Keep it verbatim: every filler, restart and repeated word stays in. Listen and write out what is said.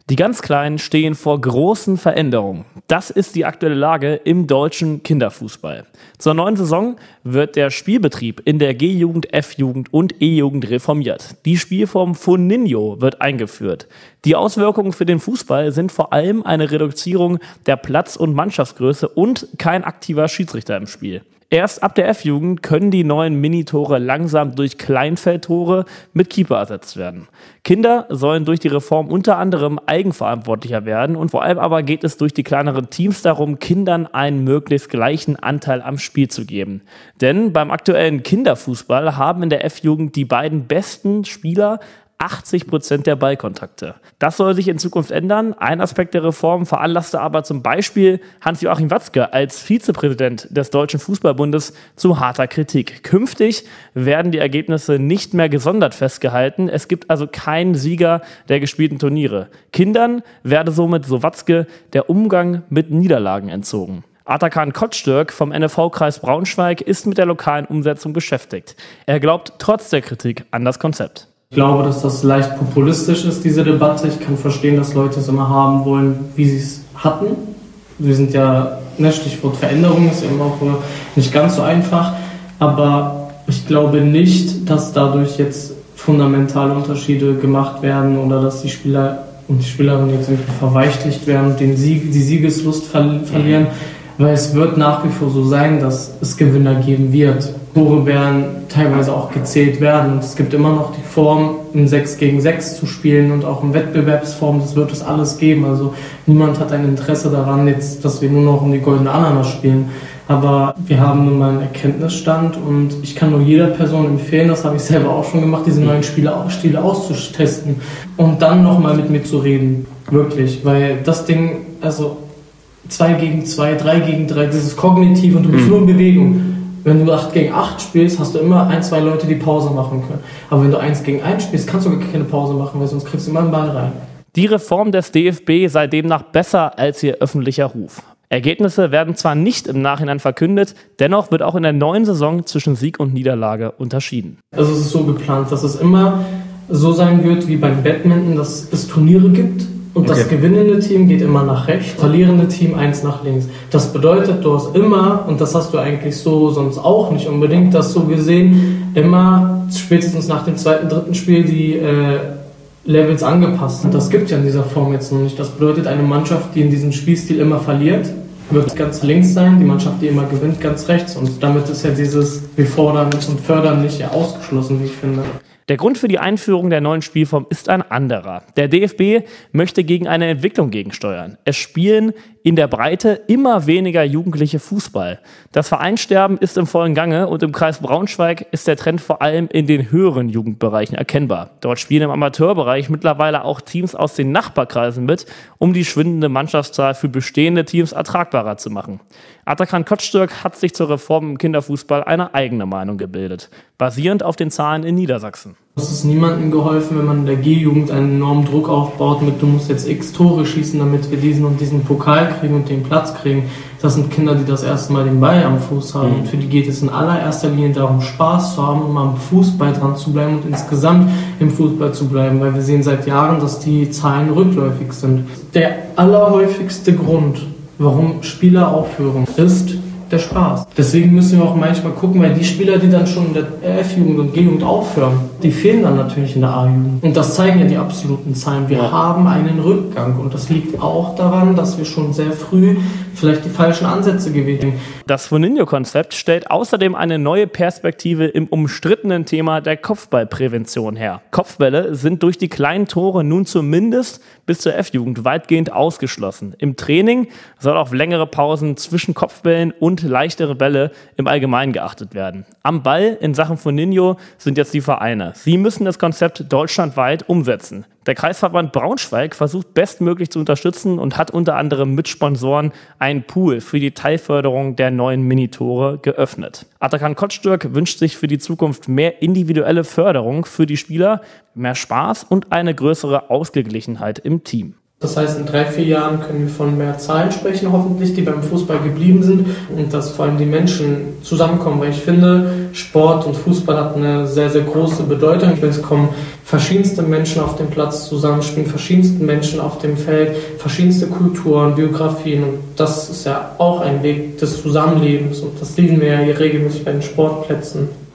Die ganz Kleinen stehen vor großen Veränderungen. Das ist die aktuelle Lage im deutschen Kinderfußball. Zur neuen Saison wird der Spielbetrieb in der G-Jugend, F-Jugend und E-Jugend reformiert. Die Spielform Funinho wird eingeführt. Die Auswirkungen für den Fußball sind vor allem eine Reduzierung der Platz- und Mannschaftsgröße und kein aktiver Schiedsrichter im Spiel. Erst ab der F-Jugend können die neuen Minitore langsam durch Kleinfeldtore mit Keeper ersetzt werden. Kinder sollen durch die Reform unter anderem eigenverantwortlicher werden und vor allem aber geht es durch die kleineren Teams darum, Kindern einen möglichst gleichen Anteil am Spiel zu geben. Denn beim aktuellen Kinderfußball haben in der F-Jugend die beiden besten Spieler achtzig Prozent der Ballkontakte. Das soll sich in Zukunft ändern. Ein Aspekt der Reform veranlasste aber zum Beispiel Hans-Joachim Watzke als Vizepräsident des Deutschen Fußballbundes zu harter Kritik. Künftig werden die Ergebnisse nicht mehr gesondert festgehalten. Es gibt also keinen Sieger der gespielten Turniere. Kindern werde somit, so Watzke, der Umgang mit Niederlagen entzogen. Atakan Kotstürk vom N F V-Kreis Braunschweig ist mit der lokalen Umsetzung beschäftigt. Er glaubt trotz der Kritik an das Konzept. Ich glaube, dass das leicht populistisch ist, diese Debatte. Ich kann verstehen, dass Leute es immer haben wollen, wie sie es hatten. Wir sind ja, ne, Stichwort Veränderung ist immer auch nicht ganz so einfach. Aber ich glaube nicht, dass dadurch jetzt fundamentale Unterschiede gemacht werden oder dass die Spieler und die Spielerinnen jetzt irgendwie verweichlicht werden und den Sieg, die Siegeslust ver- verlieren. Weil es wird nach wie vor so sein, dass es Gewinner geben wird. Tore werden teilweise auch gezählt werden. Und es gibt immer noch die Form, im sechs gegen sechs zu spielen und auch in Wettbewerbsform. Das wird es alles geben. Also niemand hat ein Interesse daran, jetzt, dass wir nur noch um die goldene Ananas spielen. Aber wir haben nun mal einen Erkenntnisstand und ich kann nur jeder Person empfehlen, das habe ich selber auch schon gemacht, diese neuen Spiele, Stile auszutesten und dann nochmal mit mir zu reden. Wirklich. Weil das Ding, also zwei gegen zwei, drei gegen drei, das ist kognitiv und du bist mhm. nur in Bewegung. Wenn du acht gegen acht spielst, hast du immer ein, zwei Leute, die Pause machen können. Aber wenn du eins gegen eins spielst, kannst du gar keine Pause machen, weil sonst kriegst du immer einen Ball rein. Die Reform des D F B sei demnach besser als ihr öffentlicher Ruf. Ergebnisse werden zwar nicht im Nachhinein verkündet, dennoch wird auch in der neuen Saison zwischen Sieg und Niederlage unterschieden. Also es ist so geplant, dass es immer so sein wird wie beim Badminton, dass es Turniere gibt. Und okay. Das gewinnende Team geht immer nach rechts, verlierende Team eins nach links. Das bedeutet, du hast immer, und das hast du eigentlich so sonst auch nicht unbedingt, dass so gesehen immer spätestens nach dem zweiten, dritten Spiel die äh, Levels angepasst sind. Das gibt ja in dieser Form jetzt noch nicht. Das bedeutet, eine Mannschaft, die in diesem Spielstil immer verliert, wird ganz links sein, die Mannschaft, die immer gewinnt, ganz rechts. Und damit ist ja dieses Wir fordern und fördern nicht ja ausgeschlossen, wie ich finde. Der Grund für die Einführung der neuen Spielform ist ein anderer. Der D F B möchte gegen eine Entwicklung gegensteuern. Es spielen in der Breite immer weniger Jugendliche Fußball. Das Vereinssterben ist im vollen Gange und im Kreis Braunschweig ist der Trend vor allem in den höheren Jugendbereichen erkennbar. Dort spielen im Amateurbereich mittlerweile auch Teams aus den Nachbarkreisen mit, um die schwindende Mannschaftszahl für bestehende Teams ertragbarer zu machen. Atakan Kotstürk hat sich zur Reform im Kinderfußball eine eigene Meinung gebildet, basierend auf den Zahlen in Niedersachsen. Es ist niemandem geholfen, wenn man in der G-Jugend einen enormen Druck aufbaut mit, du musst jetzt x Tore schießen, damit wir diesen und diesen Pokal kriegen und den Platz kriegen. Das sind Kinder, die das erste Mal den Ball am Fuß haben. Und für die geht es in allererster Linie darum, Spaß zu haben, um am Fußball dran zu bleiben und insgesamt im Fußball zu bleiben, weil wir sehen seit Jahren, dass die Zahlen rückläufig sind. Der allerhäufigste Grund, warum Spieler aufhören, ist der Spaß. Deswegen müssen wir auch manchmal gucken, weil die Spieler, die dann schon in der F-Jugend und G-Jugend aufhören, die fehlen dann natürlich in der A-Jugend. Und das zeigen ja die absoluten Zahlen. Wir ja. haben einen Rückgang und das liegt auch daran, dass wir schon sehr früh vielleicht die falschen Ansätze gewählt haben. Das Funinho-Konzept stellt außerdem eine neue Perspektive im umstrittenen Thema der Kopfballprävention her. Kopfbälle sind durch die kleinen Tore nun zumindest bis zur F-Jugend weitgehend ausgeschlossen. Im Training soll auf längere Pausen zwischen Kopfbällen und leichtere Bälle im Allgemeinen geachtet werden. Am Ball in Sachen Funinho sind jetzt die Vereine. Sie müssen das Konzept deutschlandweit umsetzen. Der Kreisverband Braunschweig versucht bestmöglich zu unterstützen und hat unter anderem mit Sponsoren einen Pool für die Teilförderung der neuen Minitore geöffnet. Atakan Kotstürk wünscht sich für die Zukunft mehr individuelle Förderung für die Spieler, mehr Spaß und eine größere Ausgeglichenheit im Team. Das heißt, in drei, vier Jahren können wir von mehr Zahlen sprechen, hoffentlich, die beim Fußball geblieben sind und dass vor allem die Menschen zusammenkommen, weil ich finde, Sport und Fußball hat eine sehr, sehr große Bedeutung. Es kommen verschiedenste Menschen auf dem Platz zusammen, spielen verschiedenste Menschen auf dem Feld, verschiedenste Kulturen, Biografien. Und das ist ja auch ein Weg des Zusammenlebens. Und das sehen wir ja hier regelmäßig bei den Sportplätzen.